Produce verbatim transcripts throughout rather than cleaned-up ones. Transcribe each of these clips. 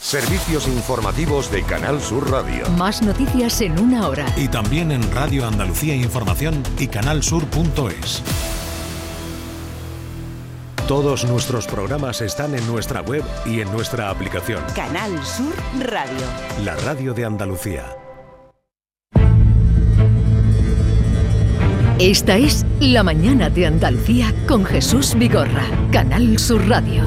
Servicios informativos de Canal Sur Radio. Más noticias en una hora. Y también en Radio Andalucía Información y canalsur punto es. Todos nuestros programas están en nuestra web y en nuestra aplicación. Canal Sur Radio. La radio de Andalucía. Esta es La Mañana de Andalucía con Jesús Vigorra. Canal Sur Radio.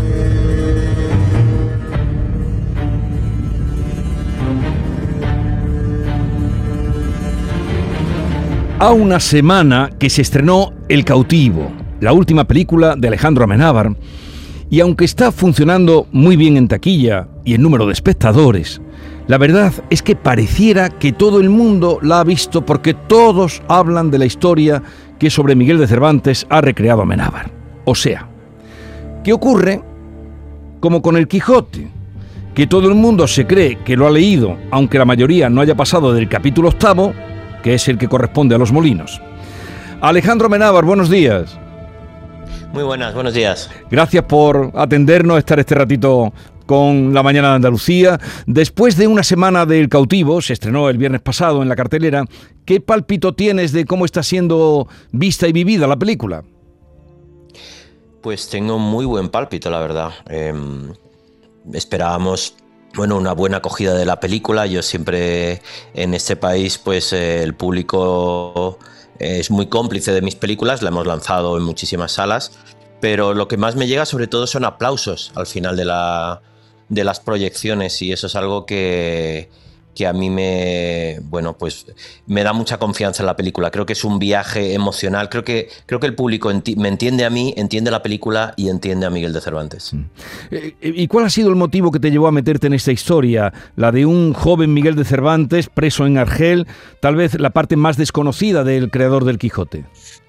A una semana que se estrenó El cautivo, la última película de Alejandro Amenábar, y aunque está funcionando muy bien en taquilla y en número de espectadores, la verdad es que pareciera que todo el mundo la ha visto porque todos hablan de la historia que sobre Miguel de Cervantes ha recreado Amenábar. O sea, ¿qué ocurre? Como con El Quijote, que todo el mundo se cree que lo ha leído, aunque la mayoría no haya pasado del capítulo octavo, que es el que corresponde a los molinos. Alejandro Amenábar, buenos días. Muy buenas, buenos días. Gracias por atendernos, estar este ratito con La Mañana de Andalucía. Después de una semana del cautivo, se estrenó el viernes pasado en la cartelera, ¿qué pálpito tienes de cómo está siendo vista y vivida la película? Pues tengo muy buen pálpito, la verdad. Eh, esperábamos... Bueno, una buena acogida de la película. Yo siempre en este país, pues eh, el público es muy cómplice de mis películas, la hemos lanzado en muchísimas salas, pero lo que más me llega sobre todo son aplausos al final de, la, de las proyecciones, y eso es algo que, que a mí me, bueno, pues me da mucha confianza en la película. Creo que es un viaje emocional, creo que, creo que el público enti- me entiende a mí, entiende la película y entiende a Miguel de Cervantes. ¿Y cuál ha sido el motivo que te llevó a meterte en esta historia? La de un joven Miguel de Cervantes preso en Argel, tal vez la parte más desconocida del creador del Quijote.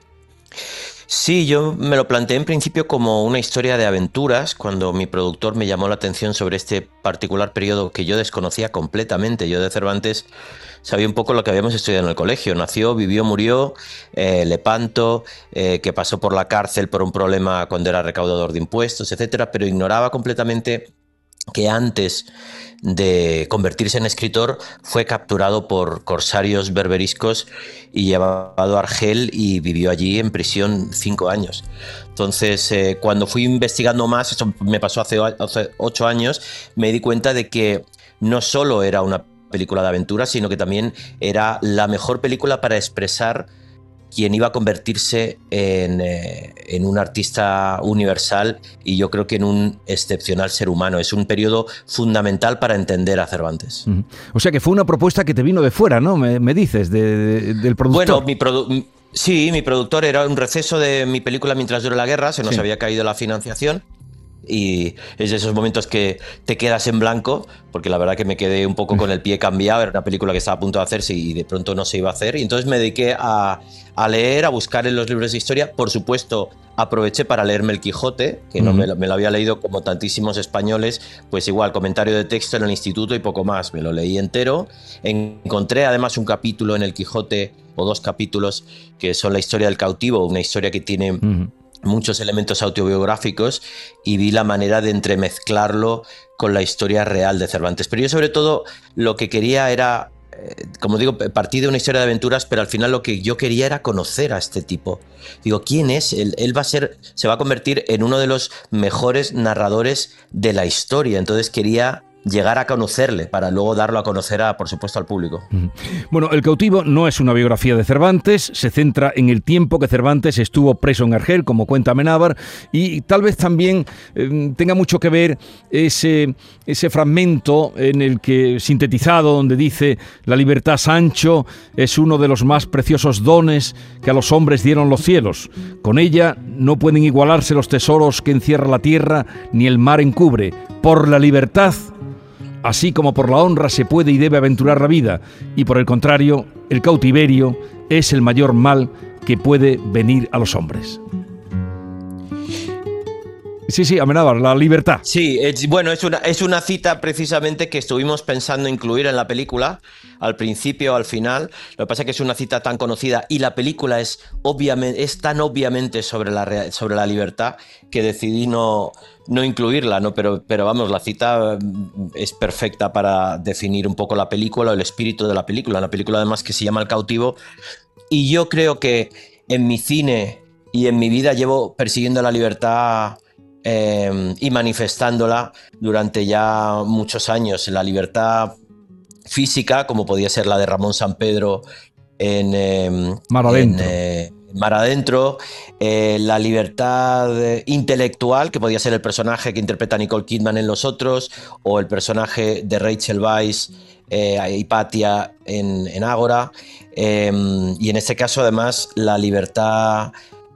Sí, yo me lo planteé en principio como una historia de aventuras, cuando mi productor me llamó la atención sobre este particular periodo que yo desconocía completamente. Yo de Cervantes sabía un poco lo que habíamos estudiado en el colegio. Nació, vivió, murió, eh, Lepanto, eh, que pasó por la cárcel por un problema cuando era recaudador de impuestos, etcétera, pero ignoraba completamente que antes de convertirse en escritor fue capturado por corsarios berberiscos y llevado a Argel, y vivió allí en prisión cinco años. Entonces, eh, cuando fui investigando más, eso me pasó hace, hace ocho años, me di cuenta de que no solo era una película de aventuras, sino que también era la mejor película para expresar quien iba a convertirse en, eh, en un artista universal, y yo creo que en un excepcional ser humano. Es un periodo fundamental para entender a Cervantes. Uh-huh. O sea que fue una propuesta que te vino de fuera, ¿no? Me, me dices, de, de, del productor. Bueno, mi produ- sí, mi productor era un receso de mi película Mientras dure la guerra, se nos sí. había caído la financiación. Y es de esos momentos que te quedas en blanco, porque la verdad que me quedé un poco con el pie cambiado. Era una película que estaba a punto de hacerse y de pronto no se iba a hacer, y entonces me dediqué a, a leer, a buscar en los libros de historia. Por supuesto, aproveché para leerme El Quijote, que no me lo, me lo había leído como tantísimos españoles, pues igual, comentario de texto en el instituto y poco más. Me lo leí entero. Encontré además un capítulo en El Quijote, o dos capítulos, que son la historia del cautivo, una historia que tiene... Uh-huh. muchos elementos autobiográficos, y vi la manera de entremezclarlo con la historia real de Cervantes. Pero yo sobre todo lo que quería era, eh, como digo, partí de una historia de aventuras, pero al final lo que yo quería era conocer a este tipo. Digo, ¿quién es? Él, él va a ser, se va a convertir en uno de los mejores narradores de la historia. Entonces quería llegar a conocerle para luego darlo a conocer, a, por supuesto, al público. Bueno, El cautivo no es una biografía de Cervantes, se centra en el tiempo que Cervantes estuvo preso en Argel, como cuenta Amenábar, y tal vez también eh, tenga mucho que ver ese, ese fragmento en el que, sintetizado, donde dice: la libertad, Sancho, es uno de los más preciosos dones que a los hombres dieron los cielos. Con ella no pueden igualarse los tesoros que encierra la tierra, ni el mar encubre. Por la libertad, así como por la honra, se puede y debe aventurar la vida, y por el contrario, el cautiverio es el mayor mal que puede venir a los hombres. Sí, sí, Amenábar, la libertad. Sí, es, bueno, es una, es una cita precisamente que estuvimos pensando incluir en la película, al principio, al final. Lo que pasa es que es una cita tan conocida y la película es, obviamente, es tan obviamente sobre la, sobre la libertad que decidí no, no incluirla, ¿no? Pero, pero vamos, la cita es perfecta para definir un poco la película o el espíritu de la película. Una película además que se llama El cautivo. Y yo creo que en mi cine y en mi vida llevo persiguiendo la libertad eh, y manifestándola durante ya muchos años. La libertad física, como podía ser la de Ramón Sampedro en eh, Mar Adentro. En, eh, Mar Adentro, eh, la libertad intelectual, que podía ser el personaje que interpreta Nicole Kidman en Los Otros, o el personaje de Rachel Weisz, eh, Hipatia en, en Ágora, eh, y en este caso además la libertad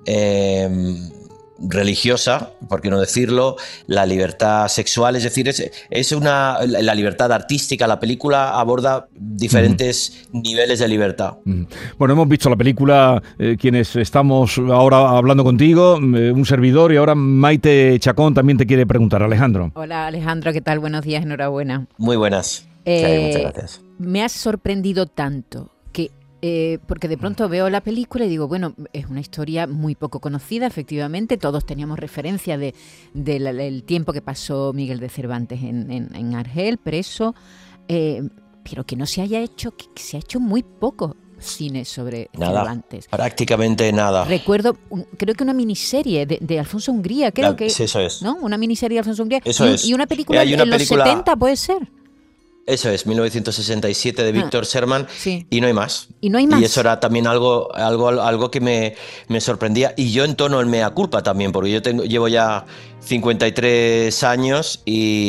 eh, religiosa, por qué no decirlo, la libertad sexual, es decir, es, es una, la libertad artística. La película aborda diferentes uh-huh. niveles de libertad. Uh-huh. Bueno, hemos visto la película, eh, quienes estamos ahora hablando contigo, eh, un servidor, y ahora Maite Chacón también te quiere preguntar. Alejandro. Hola Alejandro, ¿qué tal? Buenos días, enhorabuena. Muy buenas. Eh, sí, muchas gracias. Me has sorprendido tanto que Eh, porque de pronto veo la película y digo, bueno, es una historia muy poco conocida, efectivamente, todos teníamos referencia de, de la, del tiempo que pasó Miguel de Cervantes en, en, en Argel, preso, eh, pero que no se haya hecho, que, que se ha hecho muy poco cine sobre nada, Cervantes. Prácticamente nada. Recuerdo, un, creo que una miniserie de, de Alfonso Hungría, creo la, que... Sí, eso es. ¿No? Una miniserie de Alfonso Hungría. Eso y, es. Y una película Hay una en película... los setenta, ¿puede ser? Eso es, mil novecientos sesenta y siete de Víctor ah, Sherman, sí. y no hay más. Y no hay más. Y eso era también algo, algo, algo que me, me sorprendía. Y yo entono el mea culpa también, porque yo tengo, llevo ya cincuenta y tres años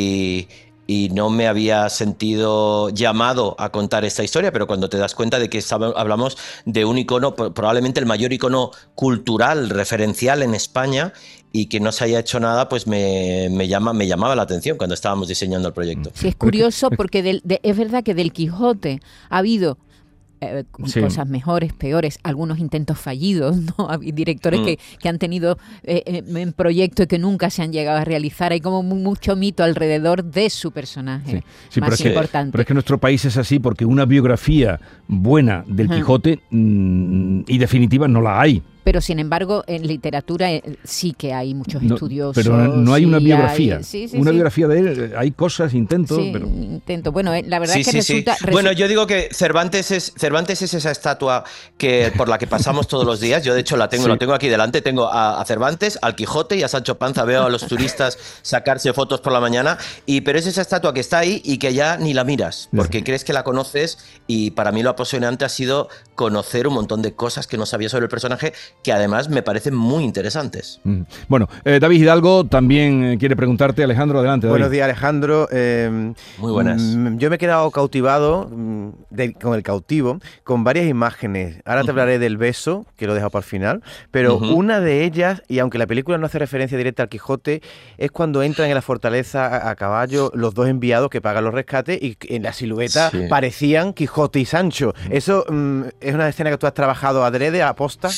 y, y no me había sentido llamado a contar esta historia, pero cuando te das cuenta de que estamos, hablamos de un icono, probablemente el mayor icono cultural, referencial en España, y que no se haya hecho nada, pues me, me, llama, me llamaba la atención cuando estábamos diseñando el proyecto. Sí, es curioso porque del, de, es verdad que del Quijote ha habido eh, sí. cosas mejores, peores, algunos intentos fallidos, ¿no? Hay directores mm. que, que han tenido eh, en proyectos y que nunca se han llegado a realizar. Hay como mucho mito alrededor de su personaje sí. Sí, más pero importante. Que, pero es que nuestro país es así porque una biografía buena del Quijote mmm, y definitiva no la hay. Pero sin embargo, en literatura eh, sí que hay muchos no, estudiosos. Pero no hay sí una biografía. Hay, sí, sí, una sí. biografía de él, hay cosas, intentos. Sí, pero... intento. Bueno, eh, la verdad sí, es que sí, resulta, sí. resulta... Bueno, yo digo que Cervantes es, Cervantes es esa estatua que, por la que pasamos todos los días. Yo, de hecho, la tengo, sí. lo tengo aquí delante. Tengo a, a Cervantes, al Quijote y a Sancho Panza. Veo a los turistas sacarse fotos por la mañana. Y, pero es esa estatua que está ahí y que ya ni la miras, porque sí. crees que la conoces. Y para mí lo apasionante ha sido conocer un montón de cosas que no sabía sobre el personaje, que además me parecen muy interesantes. Mm. Bueno, eh, David Hidalgo también eh, quiere preguntarte. Alejandro, adelante. David. Buenos días, Alejandro. Eh, muy buenas. Mm, yo me he quedado cautivado mm, de, con El cautivo, con varias imágenes. Ahora te hablaré del beso, que lo he dejado para el final, pero uh-huh. una de ellas, y aunque la película no hace referencia directa al Quijote, es cuando entran en la fortaleza a, a caballo los dos enviados que pagan los rescates y en la silueta sí. parecían Quijote y Sancho. ¿Eso mm, es una escena que tú has trabajado adrede, a posta?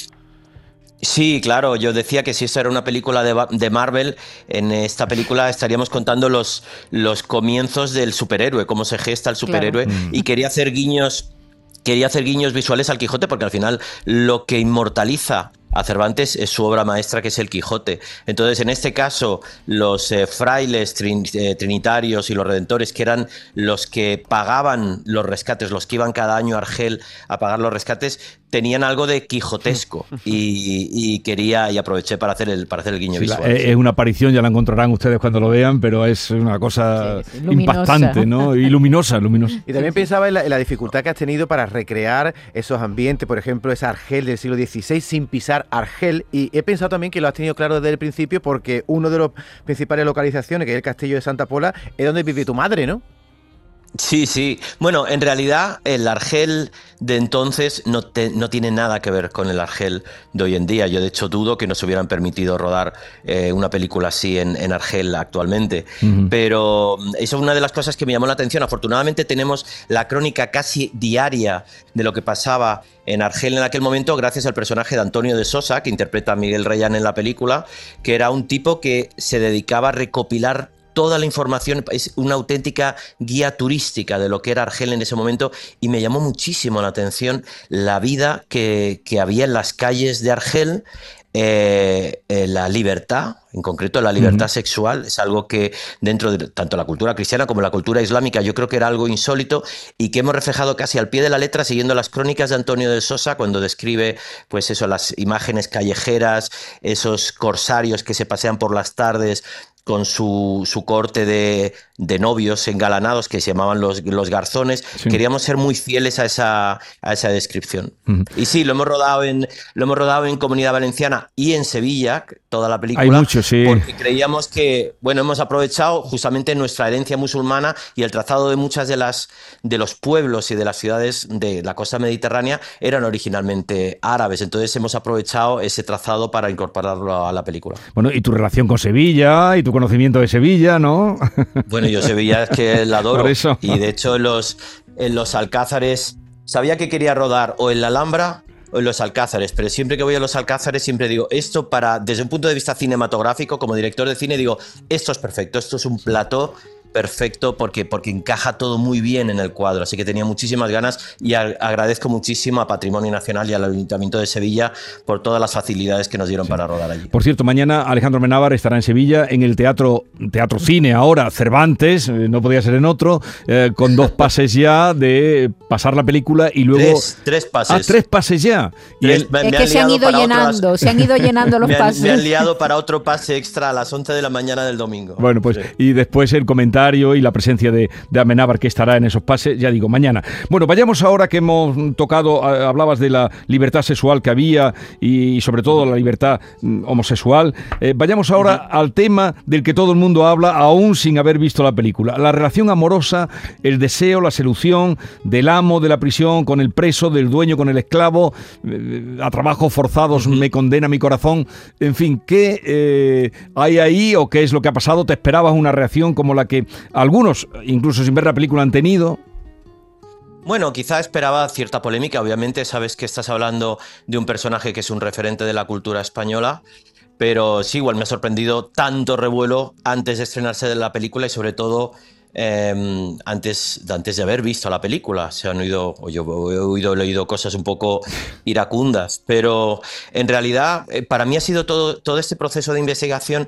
Sí, claro, yo decía que si esto era una película de, de Marvel, en esta película estaríamos contando los, los comienzos del superhéroe, cómo se gesta el superhéroe, claro. y quería hacer guiños, quería hacer guiños visuales al Quijote, porque al final lo que inmortaliza a Cervantes es su obra maestra, que es el Quijote. Entonces, en este caso, los eh, frailes trin, eh, trinitarios y los redentores, que eran los que pagaban los rescates, los que iban cada año a Argel a pagar los rescates, tenían algo de quijotesco y, y quería y aproveché para hacer el para hacer el guiño sí, visual. La, es una aparición, ya la encontrarán ustedes cuando lo vean, pero es una cosa sí, impactante, ¿no? Y luminosa, luminosa. Y también pensaba en la, en la dificultad que has tenido para recrear esos ambientes, por ejemplo, esa Argel del siglo dieciséis sin pisar Argel, y he pensado también que lo has tenido claro desde el principio, porque uno de los principales localizaciones, que es el castillo de Santa Pola, es donde vive tu madre, ¿no? Sí, sí. Bueno, en realidad el Argel de entonces no, te, no tiene nada que ver con el Argel de hoy en día. Yo de hecho dudo que nos hubieran permitido rodar eh, una película así en, en Argel actualmente. Uh-huh. Pero eso es una de las cosas que me llamó la atención. Afortunadamente tenemos la crónica casi diaria de lo que pasaba en Argel en aquel momento, gracias al personaje de Antonio de Sosa, que interpreta a Miguel Reyán en la película, que era un tipo que se dedicaba a recopilar toda la información, es una auténtica guía turística de lo que era Argel en ese momento, y me llamó muchísimo la atención la vida que, que había en las calles de Argel. Eh, eh, la libertad, en concreto la libertad uh-huh. sexual, es algo que dentro de tanto la cultura cristiana como la cultura islámica yo creo que era algo insólito y que hemos reflejado casi al pie de la letra siguiendo las crónicas de Antonio de Sosa cuando describe pues eso, las imágenes callejeras, esos corsarios que se pasean por las tardes con su, su corte de, de novios engalanados que se llamaban los, los garzones. Sí. Queríamos ser muy fieles a esa, a esa descripción. Uh-huh. Y sí, lo hemos rodado en lo hemos rodado en Comunidad Valenciana y en Sevilla, toda la película. Hay mucho, sí. Porque creíamos que, bueno, hemos aprovechado justamente nuestra herencia musulmana y el trazado de muchas de las de los pueblos y de las ciudades de la costa mediterránea eran originalmente árabes. Entonces hemos aprovechado ese trazado para incorporarlo a la película. Bueno, y tu relación con Sevilla y tu conocimiento de Sevilla, ¿no? Bueno, yo Sevilla es que la adoro. Por eso. Y de hecho en los, en los Alcázares sabía que quería rodar o en la Alhambra o en los Alcázares, pero siempre que voy a los Alcázares siempre digo, esto para, desde un punto de vista cinematográfico, como director de cine, digo, esto es perfecto, esto es un plató perfecto porque, porque encaja todo muy bien en el cuadro, así que tenía muchísimas ganas y a, agradezco muchísimo a Patrimonio Nacional y al Ayuntamiento de Sevilla por todas las facilidades que nos dieron sí. para rodar allí. Por cierto, mañana Alejandro Amenábar estará en Sevilla en el Teatro Teatro Cine, ahora Cervantes, eh, no podía ser en otro, eh, con dos pases ya de pasar la película y luego... Tres, tres pases. Ah, tres pases ya. Y el, es que se han ido llenando, otras... se han ido llenando los me han, pases. Me han liado para otro pase extra a las once de la mañana del domingo. Bueno, pues sí. y después el comentario y la presencia de, de Amenábar que estará en esos pases, ya digo, mañana. Bueno, vayamos ahora que hemos tocado, hablabas de la libertad sexual que había y sobre todo la libertad homosexual, eh, vayamos ahora uh-huh. al tema del que todo el mundo habla aún sin haber visto la película, la relación amorosa, el deseo, la seducción del amo de la prisión con el preso, del dueño con el esclavo, eh, a trabajos forzados uh-huh. me condena mi corazón, en fin, ¿qué eh, hay ahí o qué es lo que ha pasado? ¿Te esperabas una reacción como la que algunos, incluso sin ver la película, han tenido? Bueno, quizá esperaba cierta polémica. Obviamente sabes que estás hablando de un personaje que es un referente de la cultura española, pero sí, igual me ha sorprendido tanto revuelo antes de estrenarse de la película y sobre todo eh, antes, antes de haber visto la película. Se han oído, o yo he oído, he leído cosas un poco iracundas, pero en realidad eh, para mí ha sido todo, todo este proceso de investigación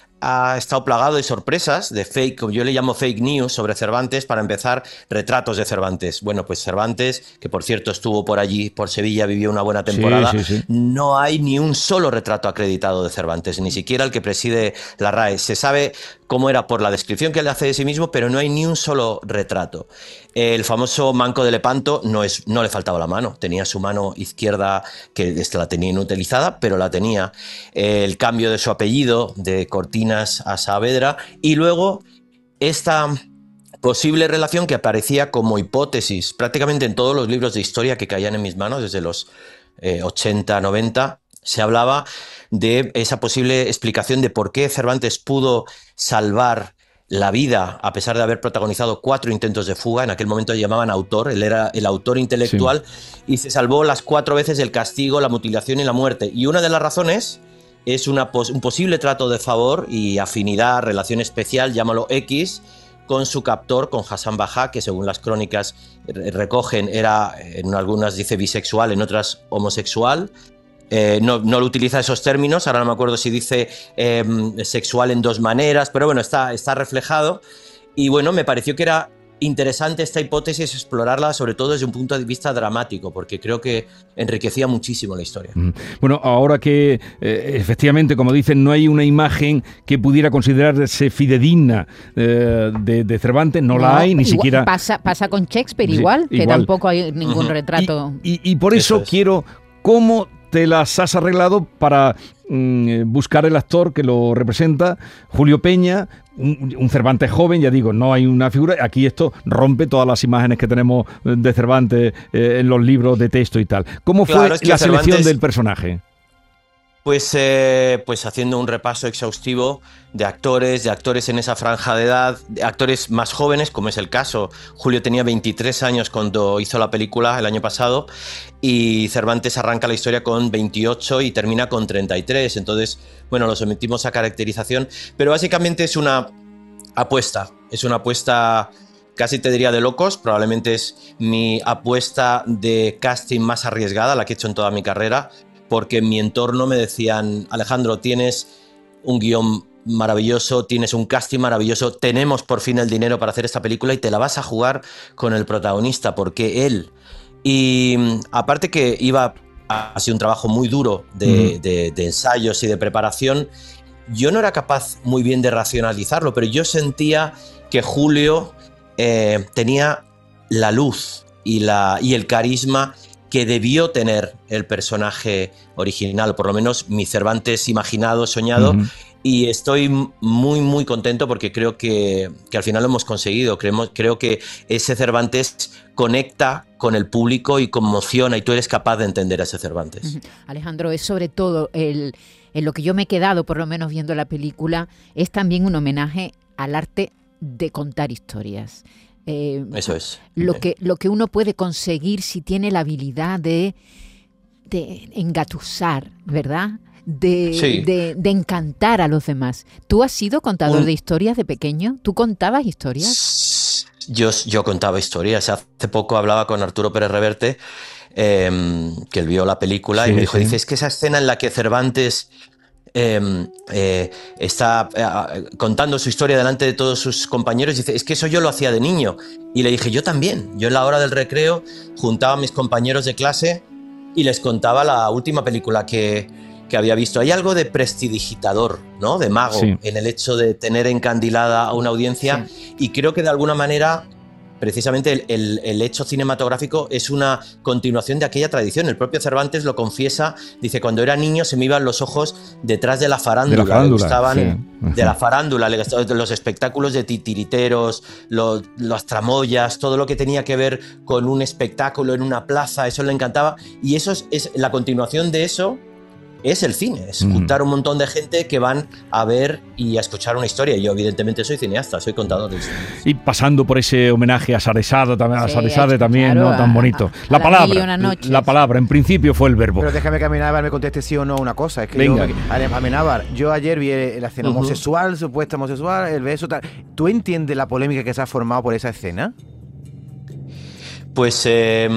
ha estado plagado de sorpresas, de fake, como yo le llamo fake news sobre Cervantes. Para empezar, retratos de Cervantes. Bueno, pues Cervantes, que por cierto estuvo por allí, por Sevilla, vivió una buena temporada, sí, sí, sí. no hay ni un solo retrato acreditado de Cervantes, ni siquiera el que preside la R A E. Se sabe cómo era por la descripción que él hace de sí mismo, pero no hay ni un solo retrato. El famoso Manco de Lepanto no, es, no le faltaba la mano, tenía su mano izquierda, que esta la tenía inutilizada, pero la tenía. El cambio de su apellido, de Cortinas a Saavedra, y luego esta posible relación que aparecía como hipótesis prácticamente en todos los libros de historia que caían en mis manos, desde los eh, ochenta, noventa, se hablaba de esa posible explicación de por qué Cervantes pudo salvar la vida, a pesar de haber protagonizado cuatro intentos de fuga. En aquel momento le llamaban autor, él era el autor intelectual, sí. y se salvó las cuatro veces del castigo, la mutilación y la muerte. Y una de las razones es una pos- un posible trato de favor y afinidad, relación especial, llámalo X, con su captor, con Hassan Bajá, que según las crónicas recogen, era, en algunas dice bisexual, en otras homosexual. Eh, no, no lo utiliza esos términos, ahora no me acuerdo si dice eh, sexual en dos maneras, pero bueno, está, está reflejado. Y bueno, me pareció que era interesante esta hipótesis, explorarla sobre todo desde un punto de vista dramático, porque creo que enriquecía muchísimo la historia. Bueno, ahora que eh, efectivamente, como dicen, no hay una imagen que pudiera considerarse fidedigna eh, de, de Cervantes, no, no la hay, ni igual, siquiera... Pasa, pasa con Shakespeare sí, igual, que igual. Tampoco hay ningún uh-huh. retrato. Y, y, y por eso, eso es. quiero... ¿Cómo te las has arreglado para mm, buscar el actor que lo representa, Julio Peña, un, un Cervantes joven, ya digo, no hay una figura. Aquí esto rompe todas las imágenes que tenemos de Cervantes eh, en los libros de texto y tal. ¿Cómo fue Claro, es que la Cervantes... selección del personaje? Pues, eh, pues haciendo un repaso exhaustivo de actores, de actores en esa franja de edad, de actores más jóvenes, como es el caso. Julio tenía veintitrés años cuando hizo la película el año pasado y Cervantes arranca la historia con veintiocho y termina con treinta y tres. Entonces, bueno, lo sometimos a caracterización, pero básicamente es una apuesta, es una apuesta... Casi te diría de locos, probablemente es mi apuesta de casting más arriesgada, la que he hecho en toda mi carrera, porque en mi entorno me decían, Alejandro, tienes un guión maravilloso, tienes un casting maravilloso, tenemos por fin el dinero para hacer esta película y te la vas a jugar con el protagonista, porque él... Y aparte que iba a ser un trabajo muy duro de, mm. de, de ensayos y de preparación, yo no era capaz muy bien de racionalizarlo, pero yo sentía que Julio eh, tenía la luz y, la, y el carisma que debió tener el personaje original, por lo menos mi Cervantes imaginado, soñado, uh-huh. y estoy muy, muy contento porque creo que, que al final lo hemos conseguido. Creemos, creo que ese Cervantes conecta con el público y conmociona, y tú eres capaz de entender a ese Cervantes. Uh-huh. Alejandro, es sobre todo el, en lo que yo me he quedado, por lo menos viendo la película, es también un homenaje al arte de contar historias. Eh, Eso es. Lo que, lo que uno puede conseguir si tiene la habilidad de, de engatusar, ¿verdad? De, sí. de, de encantar a los demás. ¿Tú has sido contador Un... de historias de pequeño? ¿Tú contabas historias? Yo, yo contaba historias. Hace poco hablaba con Arturo Pérez Reverte, eh, que él vio la película, sí, y me dijo, sí. dice, es que esa escena en la que Cervantes... Eh, eh, está eh, contando su historia delante de todos sus compañeros, dice, es que eso yo lo hacía de niño. Y le dije, yo también. Yo en la hora del recreo juntaba a mis compañeros de clase y les contaba la última película que, que había visto. Hay algo de prestidigitador, ¿no? De mago, sí. en el hecho de tener encandilada a una audiencia, sí. y creo que de alguna manera... Precisamente el, el, el hecho cinematográfico es una continuación de aquella tradición. El propio Cervantes lo confiesa, dice, cuando era niño se me iban los ojos detrás de la farándula. De la farándula, le gustaban, sí. de la farándula, le gustaban los espectáculos de titiriteros, los, las tramoyas, todo lo que tenía que ver con un espectáculo en una plaza, eso le encantaba. Y eso es, es la continuación de eso. Es el cine, es juntar un montón de gente que van a ver y a escuchar una historia. Yo evidentemente soy cineasta, soy contador de historias. Y pasando por ese homenaje a Saresado, también, sí, a Saresade también, claro, ¿no? Tan bonito. A, a, la a palabra, la palabra, en principio fue el verbo. Pero déjame que Amenábar me conteste sí o no una cosa. Es que Venga. yo, Amenábar, yo ayer vi la escena uh-huh. homosexual, supuesta homosexual, el beso, tal. ¿Tú entiendes la polémica que se ha formado por esa escena? Pues... Eh,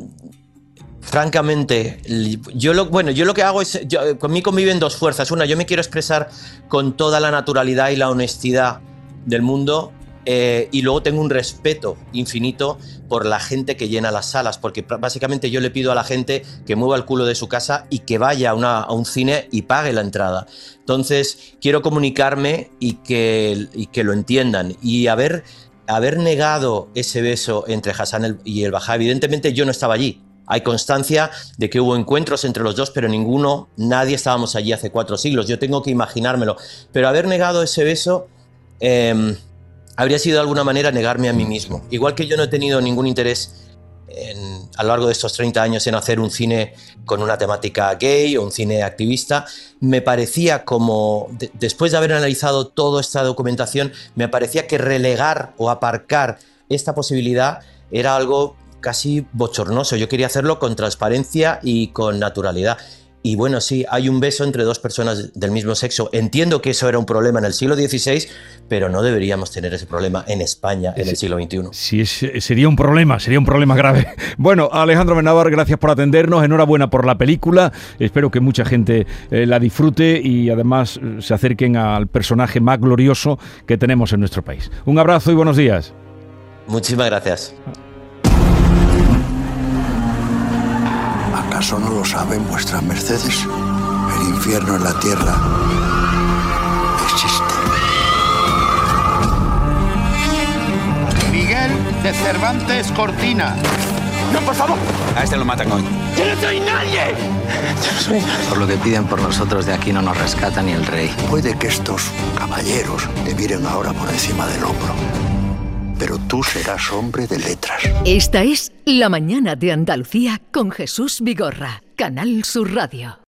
Francamente, yo lo, bueno, yo lo que hago es, yo, conmigo conviven dos fuerzas. Una, yo me quiero expresar con toda la naturalidad y la honestidad del mundo, eh, y luego tengo un respeto infinito por la gente que llena las salas, porque básicamente yo le pido a la gente que mueva el culo de su casa y que vaya a, una, a un cine y pague la entrada. Entonces, quiero comunicarme y que, y que lo entiendan. Y haber, haber negado ese beso entre Hassan y el Bajá, evidentemente yo no estaba allí. Hay constancia de que hubo encuentros entre los dos, pero ninguno, nadie estábamos allí hace cuatro siglos. Yo tengo que imaginármelo. Pero haber negado ese beso eh, habría sido de alguna manera negarme a mí mismo. Igual que yo no he tenido ningún interés en, a lo largo de estos treinta años en hacer un cine con una temática gay o un cine activista, me parecía como, de, después de haber analizado toda esta documentación, me parecía que relegar o aparcar esta posibilidad era algo casi bochornoso. Yo quería hacerlo con transparencia y con naturalidad. Y bueno, sí, hay un beso entre dos personas del mismo sexo. Entiendo que eso era un problema en el siglo dieciséis, pero no deberíamos tener ese problema en España en el siglo veintiuno. Sí, es, sería un problema, sería un problema grave. Bueno, Alejandro Amenábar, gracias por atendernos. Enhorabuena por la película. Espero que mucha gente eh, la disfrute y además eh, se acerquen al personaje más glorioso que tenemos en nuestro país. Un abrazo y buenos días. Muchísimas gracias. ¿Acaso no lo saben vuestras mercedes? El infierno en la tierra existe. Miguel de Cervantes Cortina. ¡No, por favor! A este lo matan hoy. ¡Yo no soy nadie! Yo no soy nadie. Por lo que piden por nosotros de aquí no nos rescata ni el rey. Puede que estos caballeros te miren ahora por encima del hombro, pero tú serás hombre de letras. Esta es La Mañana de Andalucía con Jesús Vigorra, Canal Sur Radio.